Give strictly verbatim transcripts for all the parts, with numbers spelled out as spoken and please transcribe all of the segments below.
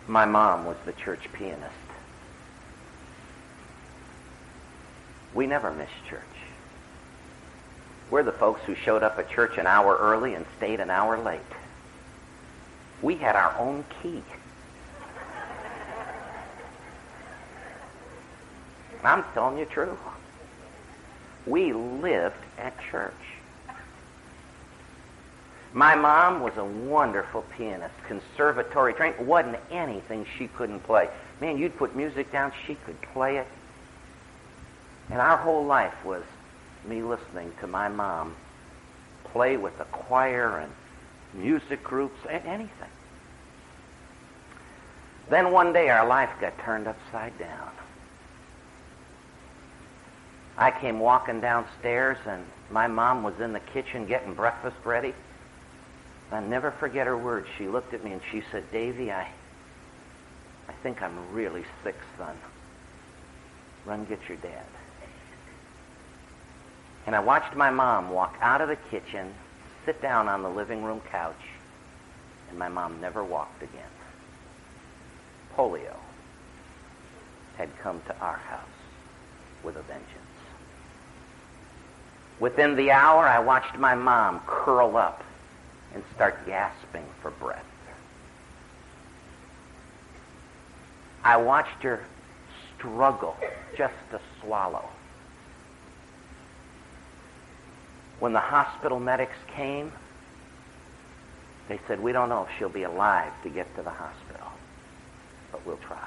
My mom was the church pianist. We never missed church. We're the folks who showed up at church an hour early and stayed an hour late. We had our own key. I'm telling you true. We lived at church. My mom was a wonderful pianist, conservatory trained. Wasn't anything she couldn't play. Man, you'd put music down, she could play it. And our whole life was me listening to my mom play with the choir and music groups, anything. Then one day our life got turned upside down. I came walking downstairs and my mom was in the kitchen getting breakfast ready. I'll never forget her words. She looked at me and she said, "Davy, I, I think I'm really sick, son. Run get your dad." And I watched my mom walk out of the kitchen, sit down on the living room couch, and my mom never walked again. Polio had come to our house with a vengeance. Within the hour, I watched my mom curl up and start gasping for breath. I watched her struggle just to swallow. When the hospital medics came, they said, "We don't know if she'll be alive to get to the hospital, but we'll try."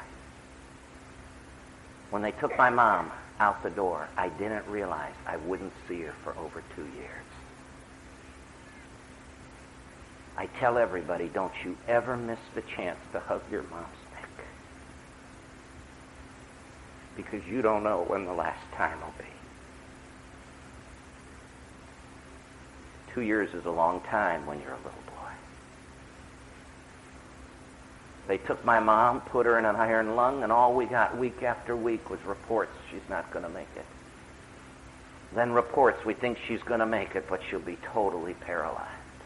When they took my mom out the door, I didn't realize I wouldn't see her for over two years. I tell everybody, don't you ever miss the chance to hug your mom's neck, because you don't know when the last time will be. Two years is a long time when you're a little boy. They took my mom, put her in an iron lung, and all we got week after week was reports she's not going to make it. Then reports we think she's going to make it, but she'll be totally paralyzed.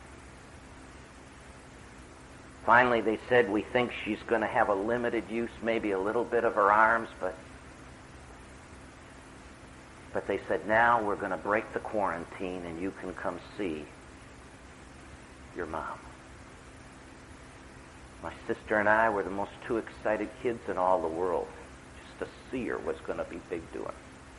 Finally, they said we think she's going to have a limited use, maybe a little bit of her arms, but but they said, now we're going to break the quarantine and you can come see your mom. My sister and I were the most two excited kids in all the world. Just to see her was going to be big doing.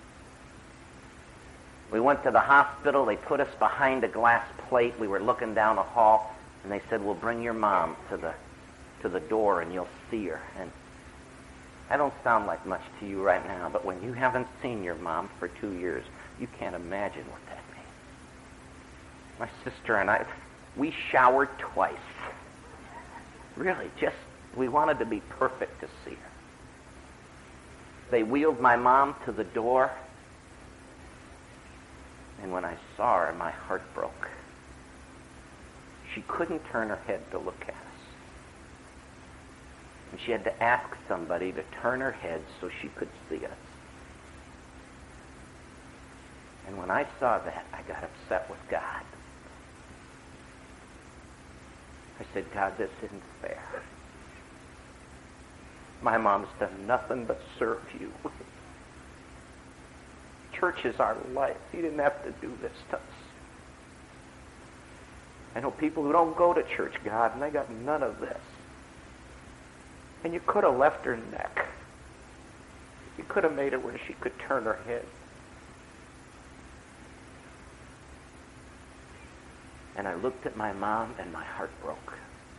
We went to the hospital. They put us behind a glass plate. We were looking down a hall, and they said, "We'll bring your mom to the to the door and you'll see her." And I don't sound like much to you right now, but when you haven't seen your mom for two years, you can't imagine what that means. My sister and I, we showered twice. Really, just, we wanted to be perfect to see her. They wheeled my mom to the door, and when I saw her, my heart broke. She couldn't turn her head to look at us. And she had to ask somebody to turn her head so she could see us. And when I saw that, I got upset with God. I said, "God, this isn't fair. My mom's done nothing but serve you. Church is our life. You didn't have to do this to us. I know people who don't go to church, God, and they got none of this. And you could have left her neck. You could have made her where she could turn her head." And I looked at my mom, and my heart broke.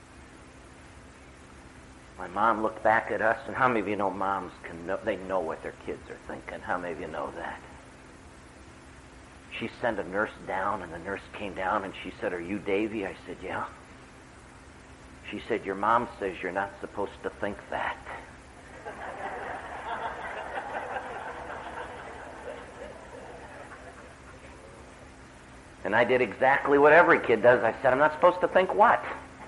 My mom looked back at us, and how many of you know moms can know, they know what their kids are thinking? How many of you know that? She sent a nurse down, and the nurse came down, and she said, "Are you Davy?" I said, "Yeah." She said, "Your mom says you're not supposed to think that." And I did exactly what every kid does. I said, "I'm not supposed to think what?"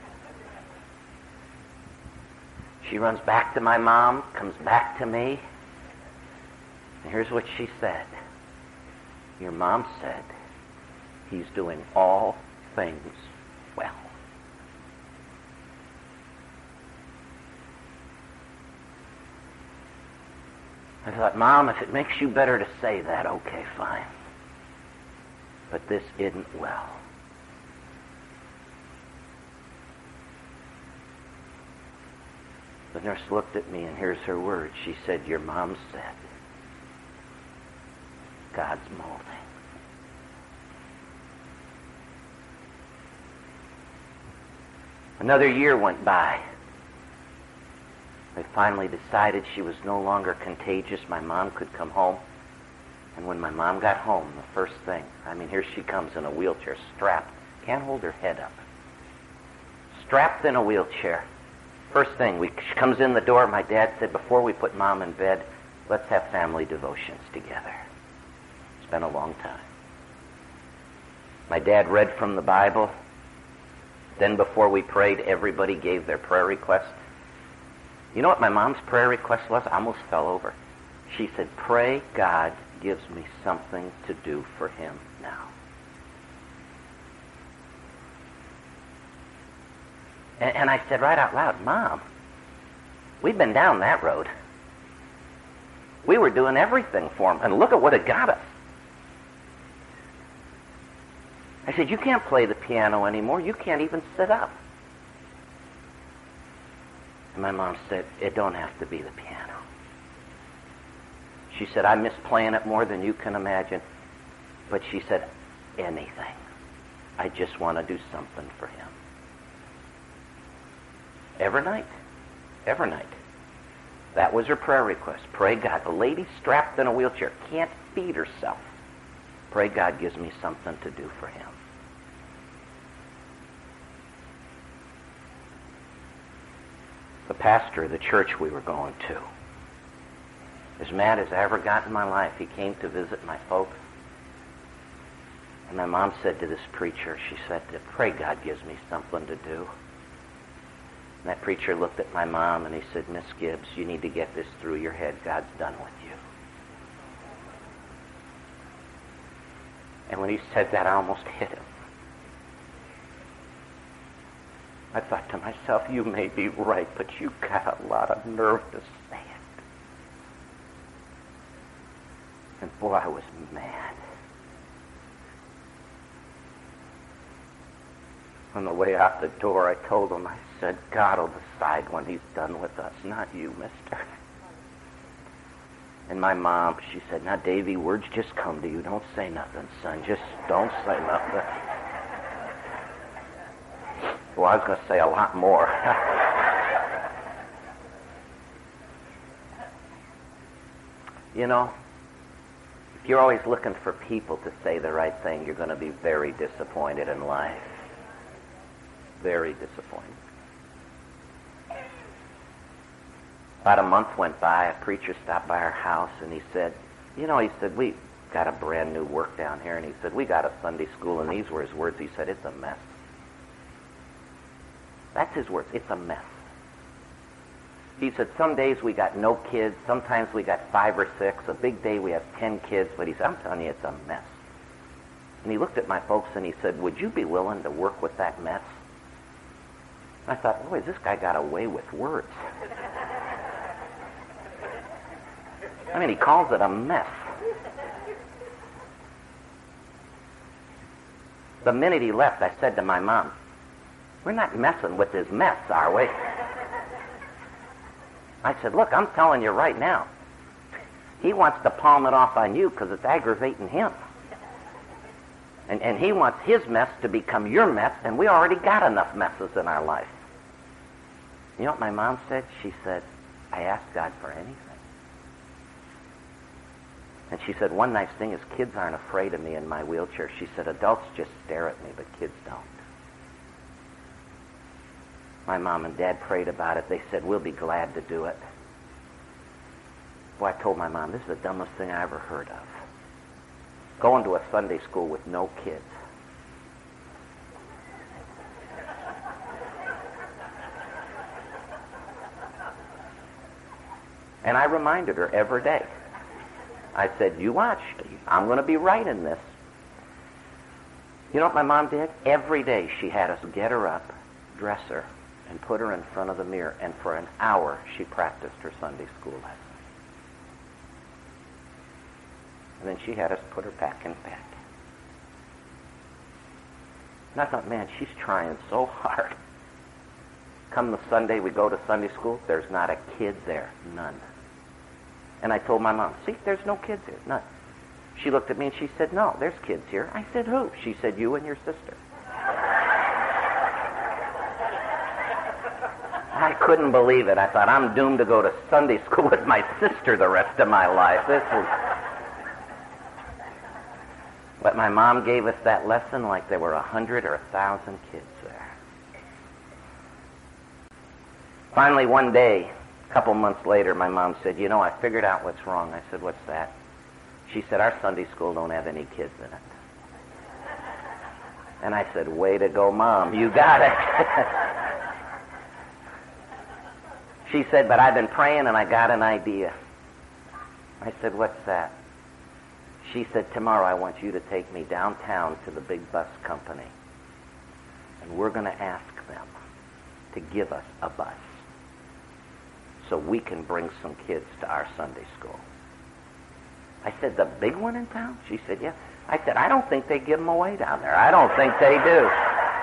She runs back to my mom, comes back to me, and here's what she said. "Your mom said he's doing all things well." I thought, Mom, if it makes you better to say that, okay, fine. But this isn't well. The nurse looked at me, and here's her words. She said, your mom said, God's molding. Another year went by. They finally decided she was no longer contagious. My mom could come home. And when my mom got home, the first thing, I mean, here she comes in a wheelchair, strapped, can't hold her head up. Strapped in a wheelchair. First thing, we, she comes in the door. My dad said, before we put Mom in bed, let's have family devotions together. It's been a long time. My dad read from the Bible. Then before we prayed, everybody gave their prayer request. You know what my mom's prayer request was? I almost fell over. She said, pray God gives me something to do for him now. And, and I said right out loud, Mom, we've been down that road. We were doing everything for him, and look at what it got us. I said, you can't play the piano anymore. You can't even sit up. And my mom said, it don't have to be the piano. She said, I miss playing it more than you can imagine. But she said, anything. I just want to do something for him. Every night. Every night. That was her prayer request. Pray God. The lady strapped in a wheelchair can't feed herself. Pray God gives me something to do for him. The pastor of the church we were going to, as mad as I ever got in my life, he came to visit my folks. And my mom said to this preacher, she said, pray God gives me something to do. And that preacher looked at my mom and he said, Miss Gibbs, you need to get this through your head. God's done with you. And when he said that, I almost hit him. I thought to myself, you may be right, but you got a lot of nerve to say it. And boy, I was mad. On the way out the door, I told him, I said, God will decide when he's done with us, not you, mister. And my mom, she said, now, Davy, words just come to you. Don't say nothing, son. Just don't say nothing. Well, I was going to say a lot more. You know, if you're always looking for people to say the right thing, you're going to be very disappointed in life. Very disappointed. About a month went by. A preacher stopped by our house, and he said, you know, he said, we got a brand new work down here, and he said, we got a Sunday school, and these were his words. He said, it's a mess. That's his words. It's a mess. He said, some days we got no kids. Sometimes we got five or six. A big day we have ten kids. But he said, I'm telling you, it's a mess. And he looked at my folks and he said, would you be willing to work with that mess? I thought, boy, this guy got away with words. I mean, he calls it a mess. The minute he left, I said to my mom, we're not messing with his mess, are we? I said, look, I'm telling you right now, he wants to palm it off on you because it's aggravating him. And, and he wants his mess to become your mess, and we already got enough messes in our life. You know what my mom said? She said, I asked God for anything. And she said, one nice thing is kids aren't afraid of me in my wheelchair. She said, adults just stare at me, but kids don't. My mom and dad prayed about it. They said, we'll be glad to do it. Boy, I told my mom, this is the dumbest thing I ever heard of. Going to a Sunday school with no kids. And I reminded her every day. I said, you watch. I'm going to be right in this. You know what my mom did? Every day she had us get her up, dress her, and put her in front of the mirror, and for an hour she practiced her Sunday school lesson. And then she had us put her back in bed. And I thought, man, she's trying so hard. Come the Sunday, we go to Sunday school, there's not a kid there. None. And I told my mom, see, there's no kids here. None. She looked at me and she said, no, there's kids here. I said, who? She said, you and your sister. I couldn't believe it. I thought, I'm doomed to go to Sunday school with my sister the rest of my life. This was... But my mom gave us that lesson like there were a hundred or a thousand kids there. Finally, one day, a couple months later, my mom said, you know, I figured out what's wrong. I said, what's that? She said, our Sunday school don't have any kids in it. And I said, way to go, Mom. You got it. She said, but I've been praying and I got an idea. I said, what's that? She said, tomorrow I want you to take me downtown to the big bus company. And we're going to ask them to give us a bus so we can bring some kids to our Sunday school. I said, the big one in town? She said, yeah. I said, I don't think they give them away down there. I don't think they do.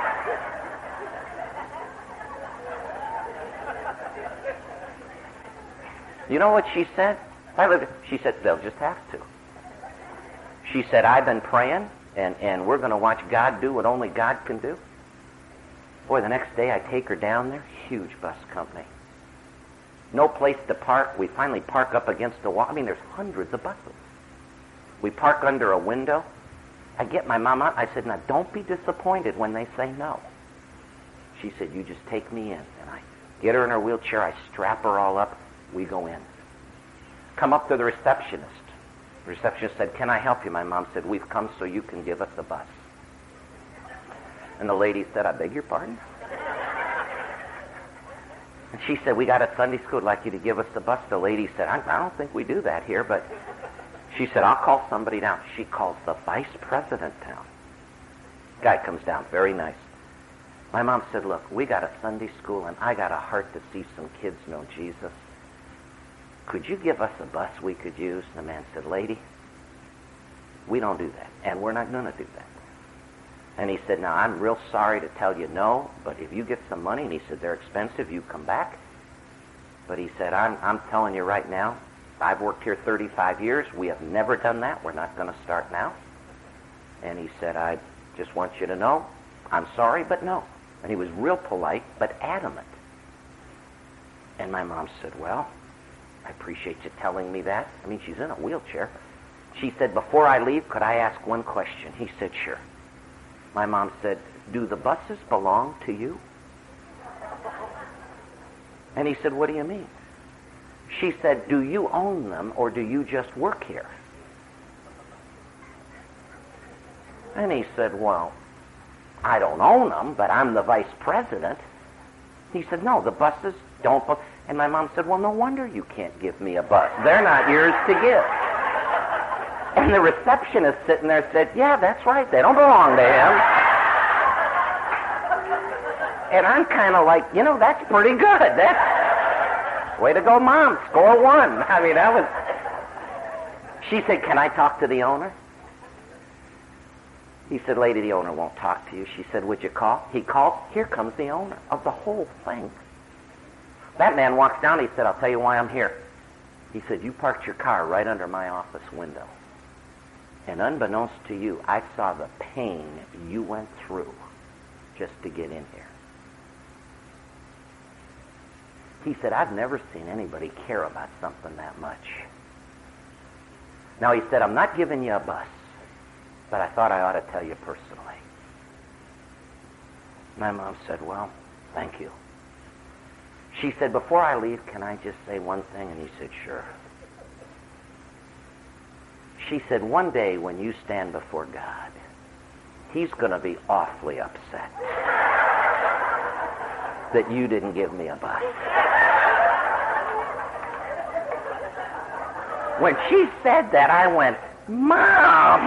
You know what she said? I looked at, she said, they'll just have to. She said, I've been praying, and, and we're going to watch God do what only God can do. Boy, the next day I take her down there, huge bus company. No place to park. We finally park up against the wall. I mean, there's hundreds of buses. We park under a window. I get my mom out. I said, now, don't be disappointed when they say no. She said, you just take me in. And I get her in her wheelchair. I strap her all up. We go in. Come up to the receptionist. The receptionist said, can I help you? My mom said, we've come so you can give us a bus. And the lady said, I beg your pardon? And she said, we got a Sunday school. I'd like you to give us a bus. The lady said, I, I don't think we do that here, but she said, I'll call somebody down. She calls the vice president down. Guy comes down, very nice. My mom said, look, we got a Sunday school, and I got a heart to see some kids know Jesus. Could you give us a bus we could use? And the man said, lady, we don't do that, and we're not going to do that. And he said, now, I'm real sorry to tell you no, but if you get some money, and he said, they're expensive, you come back. But he said, I'm, I'm telling you right now, I've worked here thirty-five years. We have never done that. We're not going to start now. And he said, I just want you to know, I'm sorry, but no. And he was real polite, but adamant. And my mom said, well, I appreciate you telling me that. I mean, she's in a wheelchair. She said, before I leave, could I ask one question? He said, sure. My mom said, do the buses belong to you? And he said, what do you mean? She said, do you own them or do you just work here? And he said, well, I don't own them, but I'm the vice president. He said, no, the buses don't belong. And my mom said, well, no wonder you can't give me a bus. They're not yours to give. And the receptionist sitting there said, yeah, that's right. They don't belong to him. And I'm kind of like, you know, that's pretty good. That's way to go, Mom. Score one. I mean, that was... She said, can I talk to the owner? He said, lady, the owner won't talk to you. She said, would you call? He called. Here comes the owner of the whole thing. That man walks down. He said, I'll tell you why I'm here. He said, you parked your car right under my office window. And unbeknownst to you, I saw the pain you went through just to get in here. He said, I've never seen anybody care about something that much. Now, he said, I'm not giving you a bus, but I thought I ought to tell you personally. My mom said, well, thank you. She said, before I leave, can I just say one thing? And he said, sure. She said, one day when you stand before God, he's going to be awfully upset that you didn't give me a bus. When she said that, I went, Mom,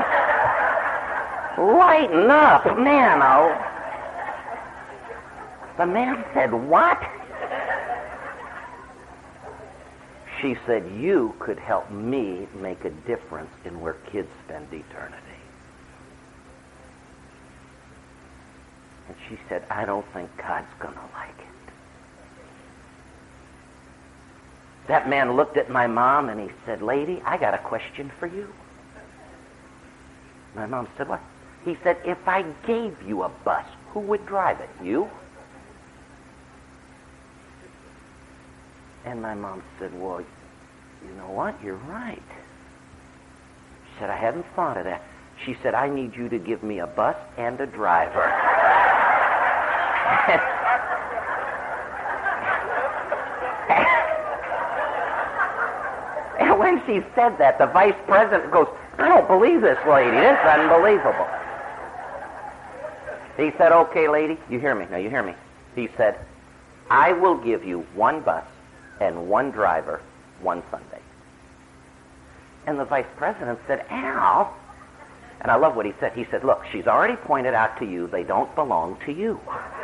lighten up, man. Oh. The man said, what? She said, you could help me make a difference in where kids spend eternity. And she said, I don't think God's going to like it. That man looked at my mom and he said, lady, I got a question for you. My mom said, what? He said, if I gave you a bus, who would drive it? You? And my mom said, well, you know what? You're right. She said, I hadn't thought of that. She said, I need you to give me a bus and a driver. And when she said that, the vice president goes, I don't believe this lady. This is unbelievable. He said, okay, lady, you hear me. Now, you hear me. He said, I will give you one bus and one driver one Sunday. And the vice president said, Al. And I love what he said. He said, look, she's already pointed out to you they don't belong to you.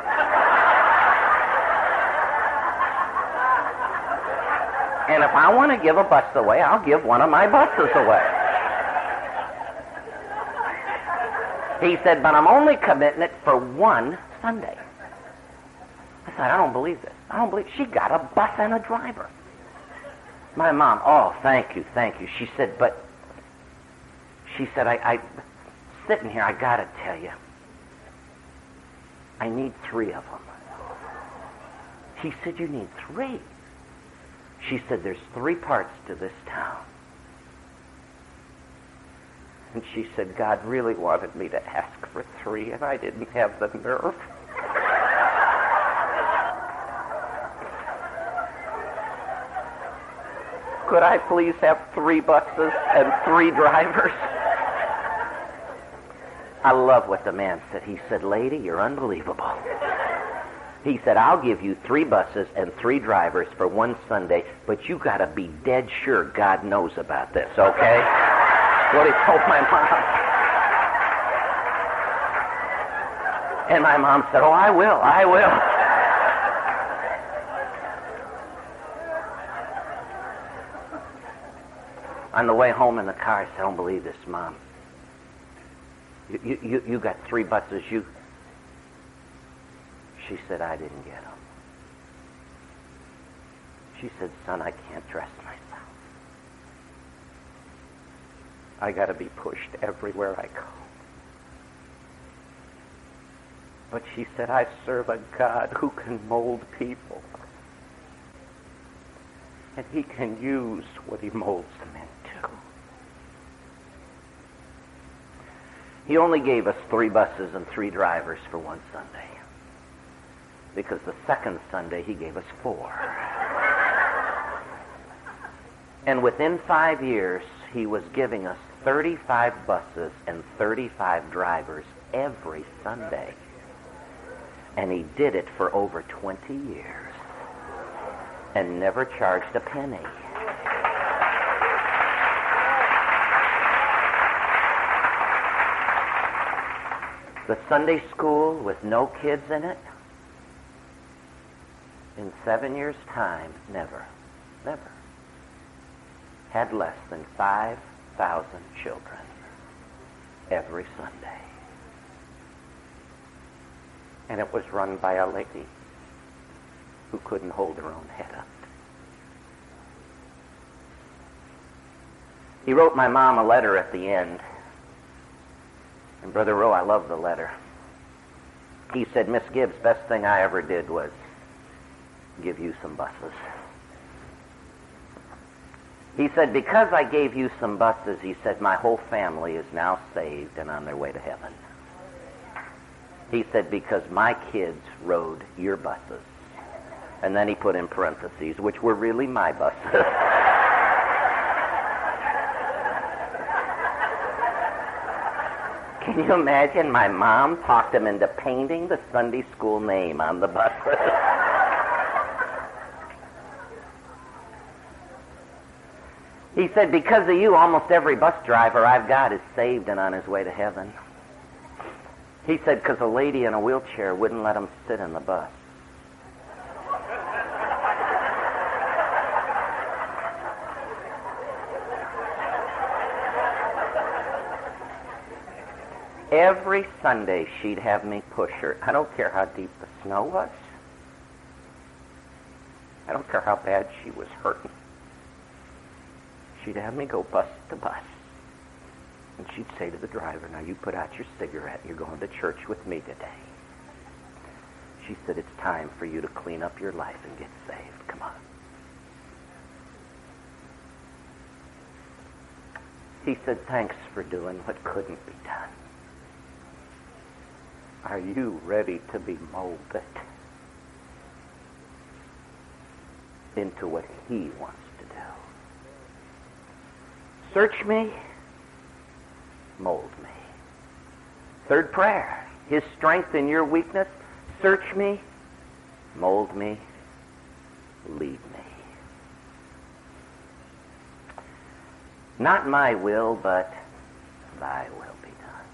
And if I want to give a bus away, I'll give one of my buses away. He said, but I'm only committing it for one Sunday. I said, I don't believe this. I don't believe. She got a bus and a driver. My mom, oh, thank you, thank you. She said, but, she said, I, I sitting here, I got to tell you, I need three of them. He said, you need three? She said, there's three parts to this town. And she said, God really wanted me to ask for three, and I didn't have the nerve. Could I please have three buses and three drivers? I love what the man said. He said, lady, you're unbelievable. He said, I'll give you three buses and three drivers for one Sunday, but you got to be dead sure God knows about this, okay? That's what he told my mom. And my mom said, oh, I will, I will. On the way home in the car, I said, I don't believe this, Mom. You, you, you got three buses, you... She said, I didn't get them. She said, son, I can't dress myself. I got to be pushed everywhere I go. But she said, I serve a God who can mold people. And he can use what he molds them into. He only gave us three buses and three drivers for one Sunday. Because the second Sunday he gave us four. And within five years, he was giving us thirty-five buses and thirty-five drivers every Sunday. And he did it for over twenty years. And never charged a penny. The Sunday school with no kids in it, in seven years' time, never, never, had less than five thousand children every Sunday. And it was run by a lady who couldn't hold her own head up. He wrote my mom a letter at the end. And Brother Rowe, I love the letter. He said, Miss Gibbs, best thing I ever did was give you some buses. He said, because I gave you some buses, he said, my whole family is now saved and on their way to heaven. He said, because my kids rode your buses. And then he put in parentheses, which were really my buses. Can you imagine? My mom talked him into painting the Sunday school name on the buses. He said, because of you, almost every bus driver I've got is saved and on his way to heaven. He said, because a lady in a wheelchair wouldn't let him sit in the bus. every Sunday she'd have me push her. I don't care how deep the snow was. I don't care how bad she was hurting. She'd have me go bus to bus. And she'd say to the driver, now you put out your cigarette. You're going to church with me today. She said, it's time for you to clean up your life and get saved. Come on. He said, thanks for doing what couldn't be done. Are you ready to be molded into what he wants to do? Search me, mold me. Third prayer, his strength in your weakness. Search me, mold me, lead me. Not my will, but thy will be done.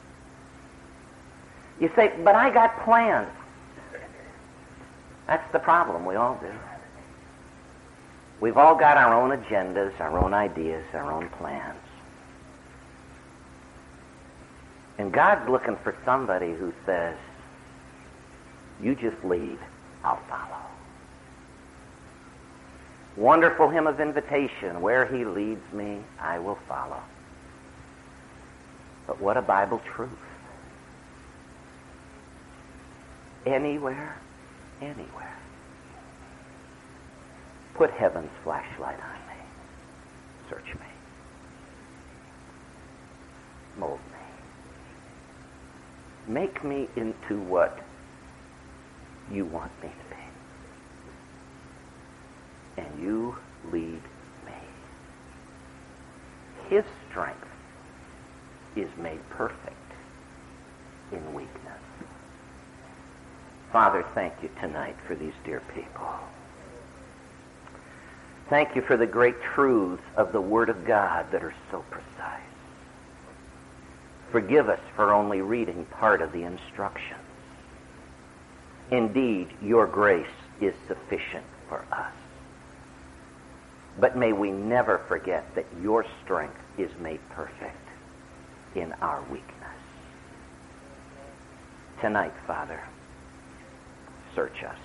You say, but I got plans. That's the problem. We all do. We've all got our own agendas, our own ideas, our own plans. And God's looking for somebody who says, you just lead, I'll follow. Wonderful hymn of invitation. Where he leads me, I will follow. But what a Bible truth. Anywhere, anywhere. Put heaven's flashlight on me. Search me. Mold me. Make me into what you want me to be. And you lead me. His strength is made perfect in weakness. Father, thank you tonight for these dear people. Thank you for the great truths of the Word of God that are so precise. Forgive us for only reading part of the instructions. Indeed, your grace is sufficient for us. But may we never forget that your strength is made perfect in our weakness. Tonight, Father, search us.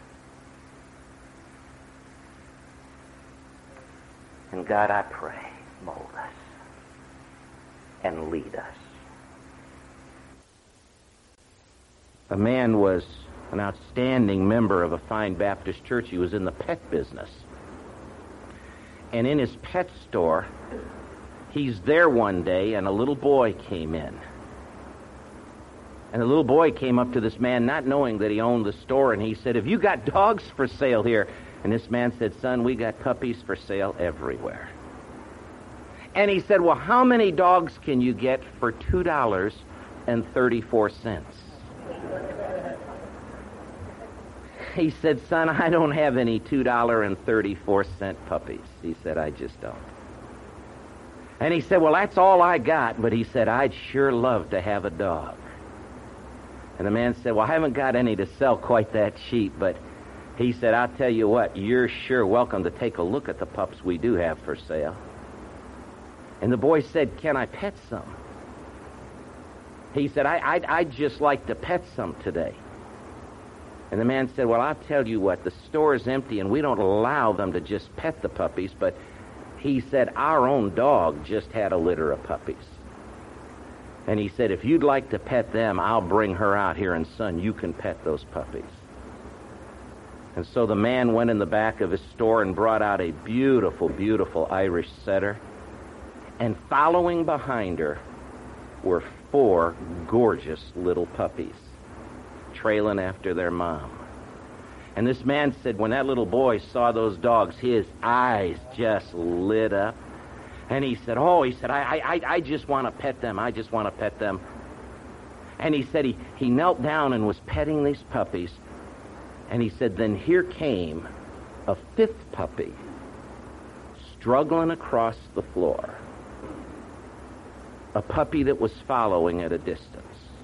And God, I pray, mold us and lead us. A man was an outstanding member of a fine Baptist church. He was in the pet business. And in his pet store, he's there one day, and a little boy came in. And the little boy came up to this man, not knowing that he owned the store, and he said, have you got dogs for sale here? And this man said, son, we got puppies for sale everywhere. And he said, well, how many dogs can you get for two dollars and thirty-four cents? He said, son, I don't have any two dollars and thirty-four cent puppies. He said, I just don't. And he said, well, that's all I got, but he said, I'd sure love to have a dog. And the man said, well, I haven't got any to sell quite that cheap, but he said, I'll tell you what, you're sure welcome to take a look at the pups we do have for sale. And the boy said, can I pet some? He said, I, I'd, I'd just like to pet some today. And the man said, well, I'll tell you what, the store is empty and we don't allow them to just pet the puppies, but he said, our own dog just had a litter of puppies. And he said, if you'd like to pet them, I'll bring her out here, and son, you can pet those puppies. And so the man went in the back of his store and brought out a beautiful, beautiful Irish setter. And following behind her were four gorgeous little puppies, trailing after their mom. And this man said when that little boy saw those dogs, his eyes just lit up. And he said, oh, he said, I, I, I just want to pet them. I just want to pet them. And he said he, he knelt down and was petting these puppies. And he said, then here came a fifth puppy struggling across the floor. A puppy that was following at a distance.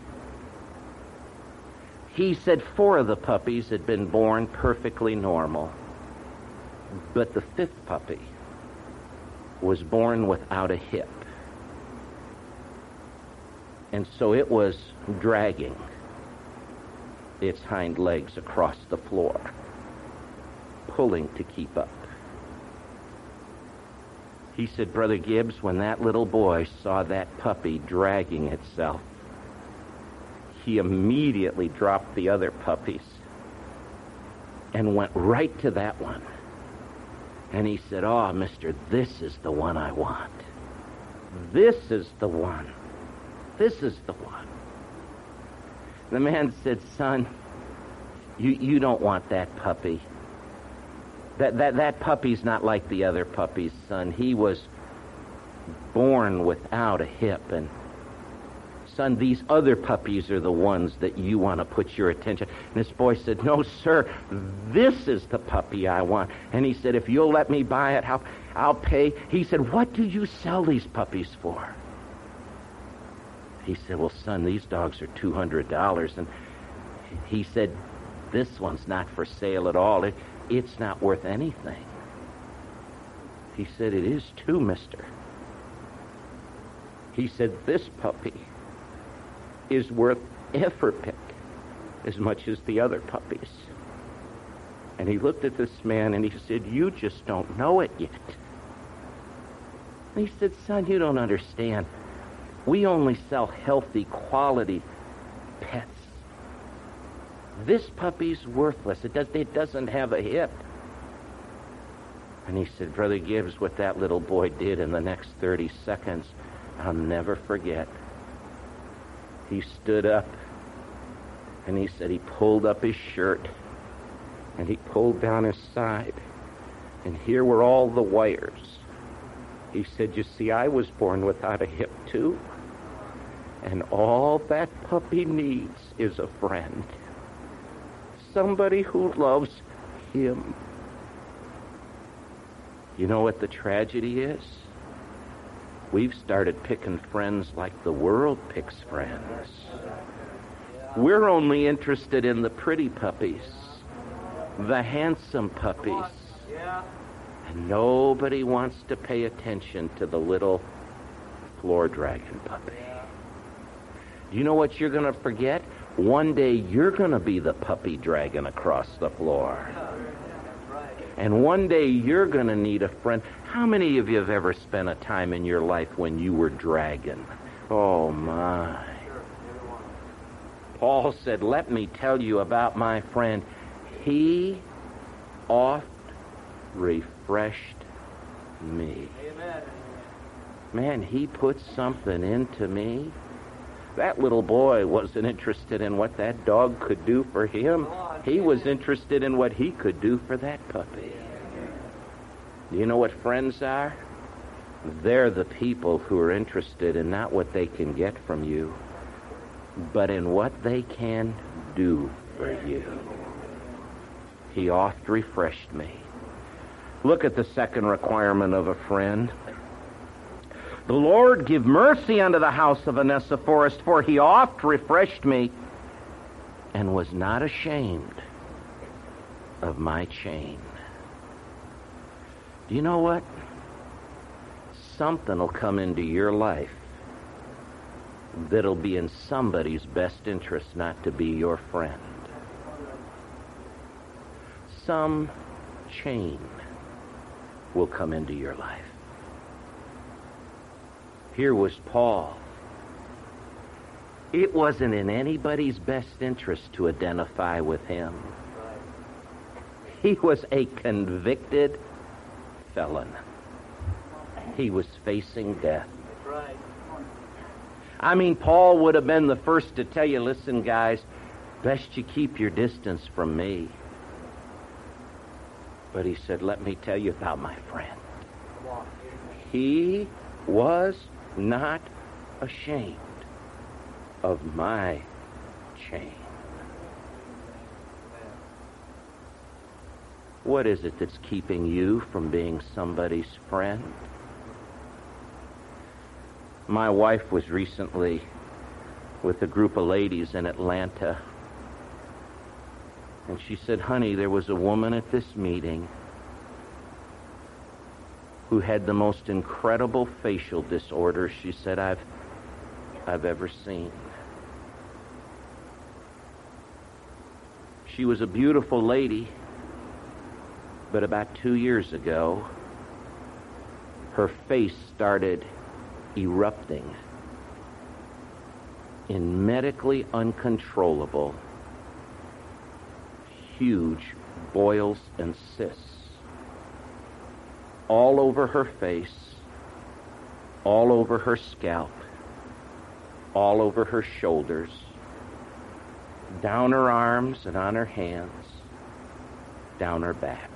He said four of the puppies had been born perfectly normal, but the fifth puppy was born without a hip. And so it was dragging its hind legs across the floor, pulling to keep up. He said, Brother Gibbs, when that little boy saw that puppy dragging itself, he immediately dropped the other puppies and went right to that one. And he said, oh, mister, this is the one I want. This is the one. This is the one. The man said, son, you, you don't want that puppy. That, that, that puppy's not like the other puppies, son. He was born without a hip. And, son, these other puppies are the ones that you want to put your attention. And this boy said, no, sir, this is the puppy I want. And he said, if you'll let me buy it, I'll, I'll pay. He said, what do you sell these puppies for? He said, well, son, these dogs are two hundred dollars. And he said, this one's not for sale at all. It, it's not worth anything. He said, it is too, mister. He said, this puppy is worth every penny as much as the other puppies. And he looked at this man and he said, you just don't know it yet. And he said, son, you don't understand. We only sell healthy, quality pets. This puppy's worthless. It, does, it doesn't have a hip. And he said, Brother Gibbs, what that little boy did in the next thirty seconds, I'll never forget. He stood up, and he said he pulled up his shirt, and he pulled down his side, and here were all the wires. He said, you see, I was born without a hip, too, and all that puppy needs is a friend, somebody who loves him. You know what the tragedy is? We've started picking friends like the world picks friends. We're only interested in the pretty puppies, the handsome puppies. And nobody wants to pay attention to the little floor dragging puppy. You know what you're going to forget? One day you're going to be the puppy dragging across the floor. And one day you're going to need a friend. How many of you have ever spent a time in your life when you were dragging? Oh, my. Paul said, let me tell you about my friend. He oft refreshed me. Amen. Man, he put something into me. That little boy wasn't interested in what that dog could do for him. He was interested in what he could do for that puppy. Do you know what friends are? They're the people who are interested in not what they can get from you, but in what they can do for you. He oft refreshed me. Look at the second requirement of a friend. The Lord give mercy unto the house of Vanessa Forrest, for he oft refreshed me and was not ashamed of my chain. Do you know what? Something will come into your life that'll be in somebody's best interest not to be your friend. Some chain will come into your life. Here was Paul. It wasn't in anybody's best interest to identify with him. He was a convicted felon. He was facing death. I mean, Paul would have been the first to tell you, listen, guys, best you keep your distance from me. But he said, let me tell you about my friend. He was not ashamed of my chain. What is it that's keeping you from being somebody's friend? My wife was recently with a group of ladies in Atlanta, and she said, honey, there was a woman at this meeting who had the most incredible facial disorder. She said, I've I've ever seen. She was a beautiful lady, but about two years ago, her face started erupting in medically uncontrollable, huge boils and cysts all over her face, all over her scalp, all over her shoulders, down her arms and on her hands, down her back.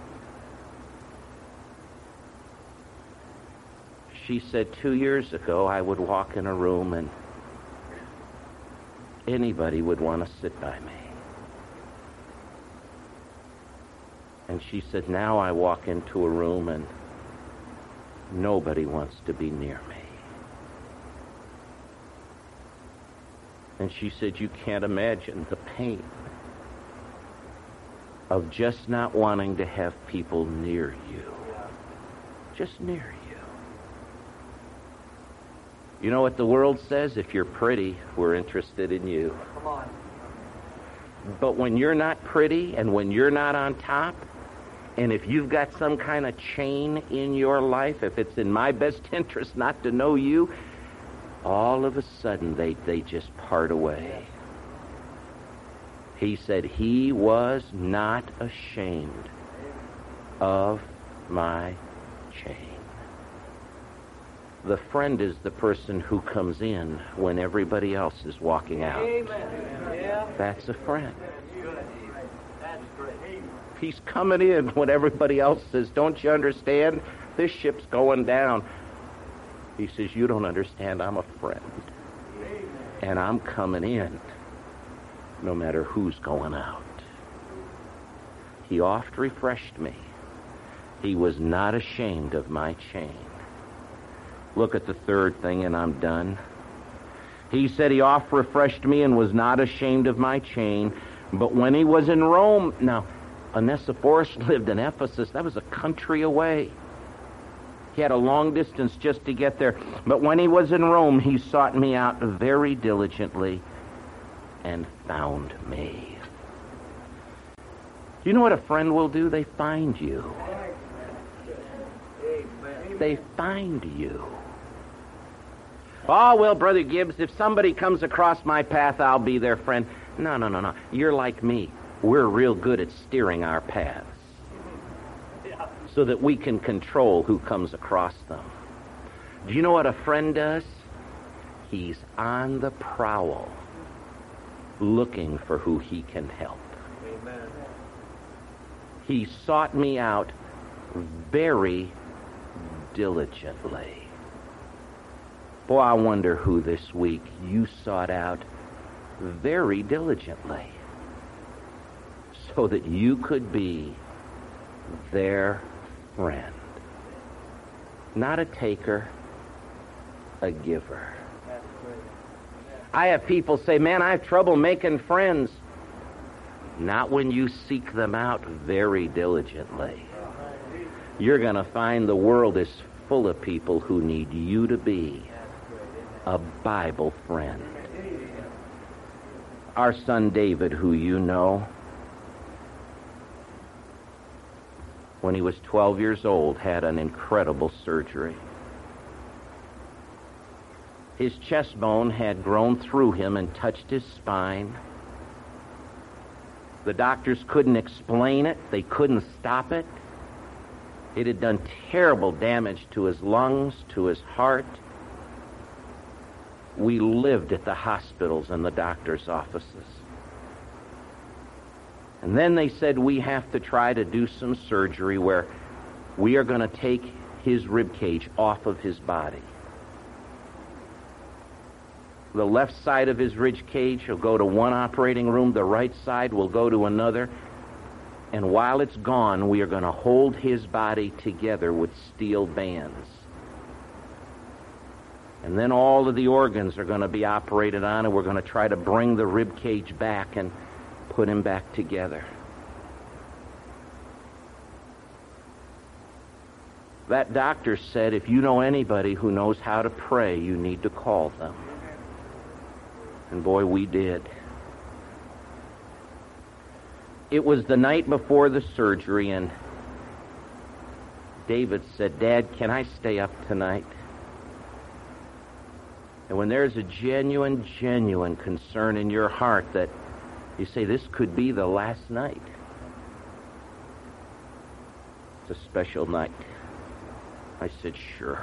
She said two years ago I would walk in a room and anybody would want to sit by me. And she said, now I walk into a room and nobody wants to be near me. And she said, you can't imagine the pain of just not wanting to have people near you. Just near you. You know what the world says? If you're pretty, we're interested in you. Come on. But when you're not pretty and when you're not on top, and if you've got some kind of chain in your life, if it's in my best interest not to know you, all of a sudden they, they just part away. He said he was not ashamed of my chain. The friend is the person who comes in when everybody else is walking out. Amen. Yeah. That's a friend. That's great. He's coming in when everybody else says, don't you understand? This ship's going down. He says, you don't understand. I'm a friend. And I'm coming in no matter who's going out. He oft refreshed me. He was not ashamed of my chain. Look at the third thing and I'm done. He said he oft refreshed me and was not ashamed of my chain. But when he was in Rome, now, Onesiphorus lived in Ephesus. That was a country away. He had a long distance just to get there. But when he was in Rome, he sought me out very diligently and found me. Do you know what a friend will do? They find you. They find you. Oh, well, Brother Gibbs, if somebody comes across my path, I'll be their friend. No, no, no, no. You're like me. We're real good at steering our paths so that we can control who comes across them. Do you know what a friend does? He's on the prowl, looking for who he can help. Amen. He sought me out very diligently. Boy, I wonder who this week you sought out very diligently so that you could be their friend. Not a taker, a giver. That's great. I have people say, man, I have trouble making friends. Not when you seek them out very diligently. You're going to find the world is full of people who need you to be a Bible friend. Our son David, who you know, when he was twelve years old, had an incredible surgery. His chest bone had grown through him and touched his spine. The doctors couldn't explain it. They couldn't stop it. It had done terrible damage to his lungs, to his heart. We lived at the hospitals and the doctor's offices. And then they said, we have to try to do some surgery where we are going to take his rib cage off of his body. The left side of his rib cage will go to one operating room. The right side will go to another. And while it's gone, we are going to hold his body together with steel bands. And then all of the organs are going to be operated on, and we're going to try to bring the rib cage back and put him back together. That doctor said, if you know anybody who knows how to pray, you need to call them. And boy, we did. It was the night before the surgery, and David said, Dad, can I stay up tonight? And when there's a genuine, genuine concern in your heart that you say, this could be the last night, it's a special night. I said, sure.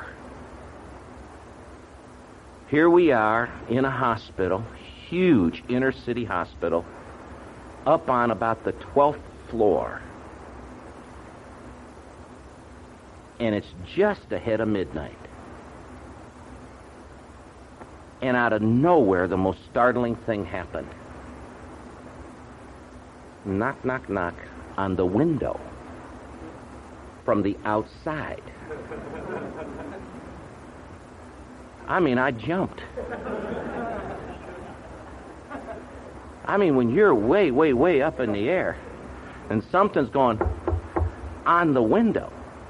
Here we are in a hospital, huge inner city hospital, up on about the twelfth floor. And it's just ahead of midnight. And out of nowhere, the most startling thing happened. Knock, knock, knock on the window from the outside. I mean, I jumped. I mean, when you're way, way, way up in the air and something's going on the window,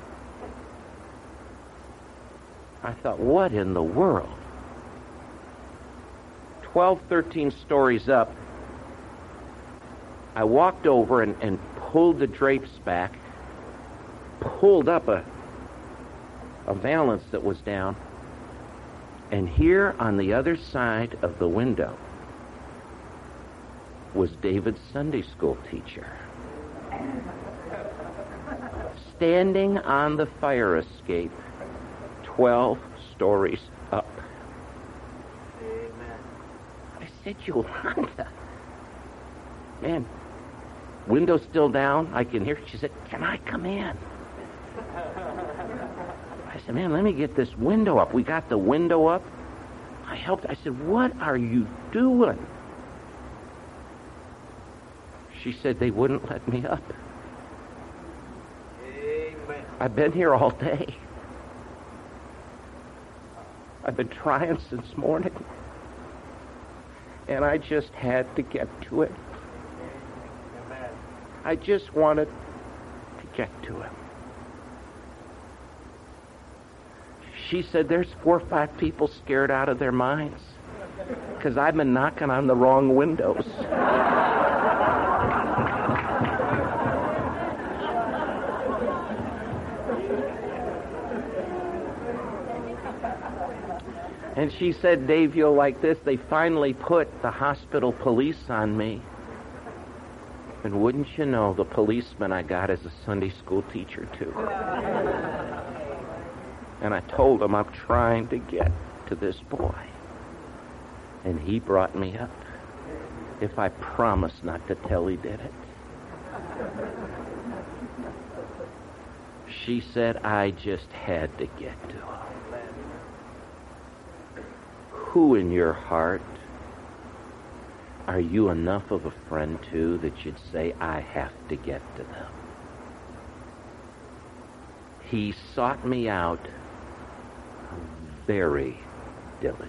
I thought, what in the world? twelve, thirteen stories up, I walked over and, and pulled the drapes back, pulled up a, a valance that was down, and here on the other side of the window was David's Sunday school teacher, standing on the fire escape, twelve stories up. Amen. I said, Yolanda, man, window's still down. I can hear. She said, can I come in? I said, man, let me get this window up. We got the window up. I helped. I said, what are you doing? She said, they wouldn't let me up. Amen. I've been here all day. I've been trying since morning. And I just had to get to it. Amen. I just wanted to get to him. She said, there's four or five people scared out of their minds because I've been knocking on the wrong windows. And she said, Dave, you'll like this. They finally put the hospital police on me. And wouldn't you know, the policeman I got is a Sunday school teacher, too. And I told him I'm trying to get to this boy. And he brought me up. If I promise not to tell he did it. She said, I just had to get to him. Who in your heart are you enough of a friend to that you'd say, I have to get to them? He sought me out very diligently.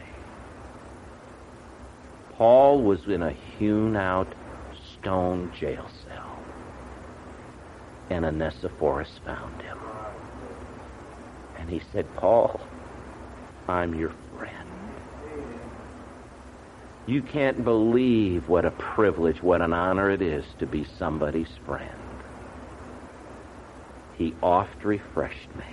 Paul was in a hewn-out stone jail cell, and Onesiphorus found him. And he said, Paul, I'm your friend. You can't believe what a privilege, what an honor it is to be somebody's friend. He oft refreshed me.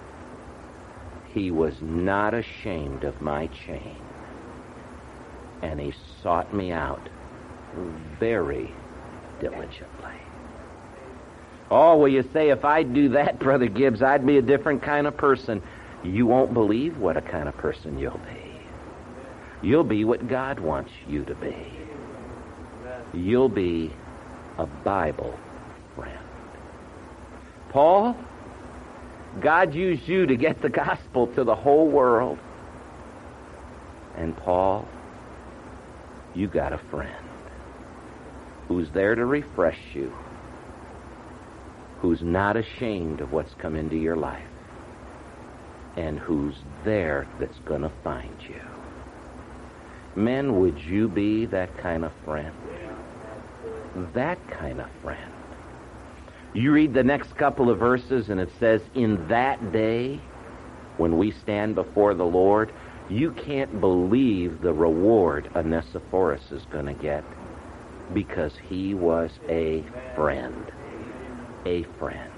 He was not ashamed of my chain. And he sought me out very diligently. Oh, will you say, if I'd do that, Brother Gibbs, I'd be a different kind of person. You won't believe what a kind of person you'll be. You'll be what God wants you to be. You'll be a Bible friend. Paul, God used you to get the gospel to the whole world. And Paul, you got a friend who's there to refresh you, who's not ashamed of what's come into your life, and who's there that's going to find you. Men, would you be that kind of friend? That kind of friend. You read the next couple of verses and it says, in that day when we stand before the Lord, You can't believe the reward Onesiphorus is going to get because he was a friend. A friend.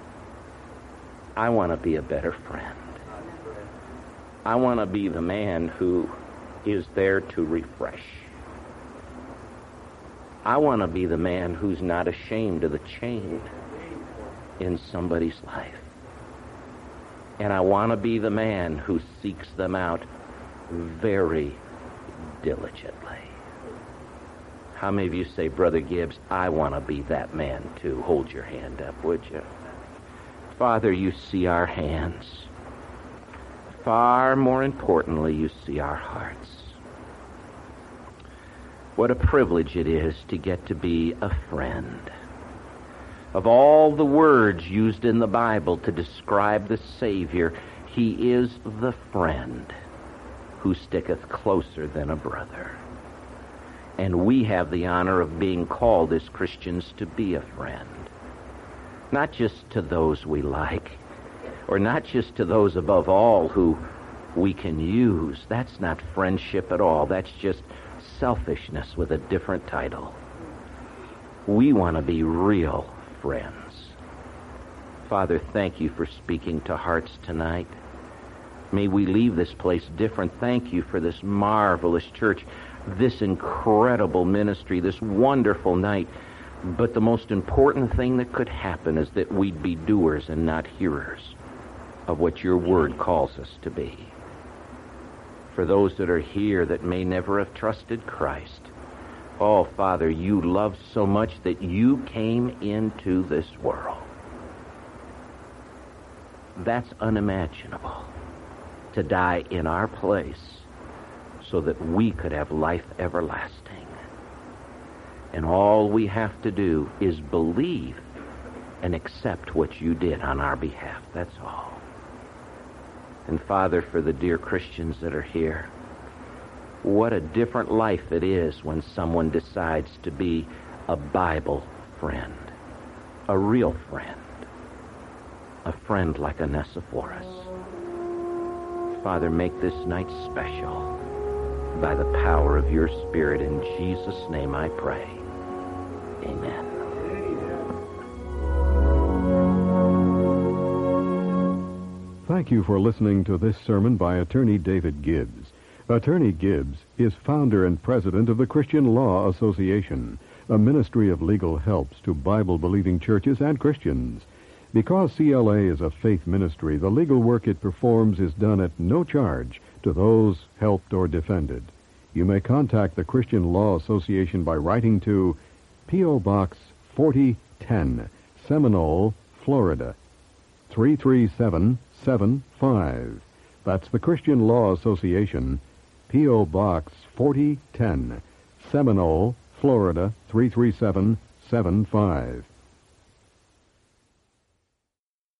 I want to be a better friend. I want to be the man who is there to refresh. I want to be the man who's not ashamed of the change in somebody's life. And I want to be the man who seeks them out very diligently. How many of you say, Brother Gibbs, I want to be that man too? Hold your hand up, would you? Father, you see our hands. Far more importantly, you see our hearts. What a privilege it is to get to be a friend. Of all the words used in the Bible to describe the Savior, he is the friend who sticketh closer than a brother. And we have the honor of being called as Christians to be a friend. Not just to those we like, or not just to those above all who we can use. That's not friendship at all. That's just selfishness with a different title. We want to be real friends. Father, thank you for speaking to hearts tonight. May we leave this place different. Thank you for this marvelous church, this incredible ministry, this wonderful night. But the most important thing that could happen is that we'd be doers and not hearers of what your word calls us to be. For those that are here that may never have trusted Christ, oh, Father, you love so much that you came into this world. That's unimaginable, to die in our place so that we could have life everlasting. And all we have to do is believe and accept what you did on our behalf. That's all. And Father, for the dear Christians that are here, what a different life it is when someone decides to be a Bible friend, a real friend, a friend like Onesiphorus. Father, make this night special by the power of your Spirit. In Jesus' name I pray. Amen. Thank you for listening to this sermon by Attorney David Gibbs. Attorney Gibbs is founder and president of the Christian Law Association, a ministry of legal helps to Bible-believing churches and Christians. Because C L A is a faith ministry, the legal work it performs is done at no charge to those helped or defended. You may contact the Christian Law Association by writing to P O. Box forty ten, Seminole, Florida, three three seven seven five. That's the Christian Law Association, P O. Box forty ten, Seminole, Florida, three three seven seven five.